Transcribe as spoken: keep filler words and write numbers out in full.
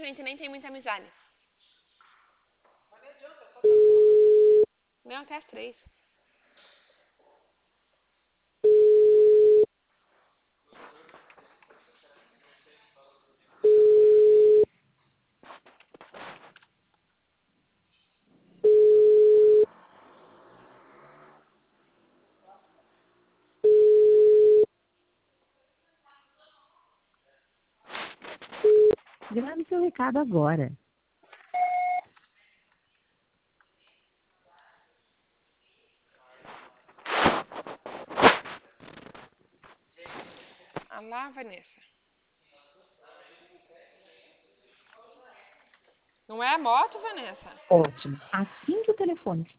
gente nem tem muita amizade. Não, até as três. Grave seu recado agora. Ah lá, Vanessa. Não é a moto, Vanessa? Ótimo. Assim que o telefone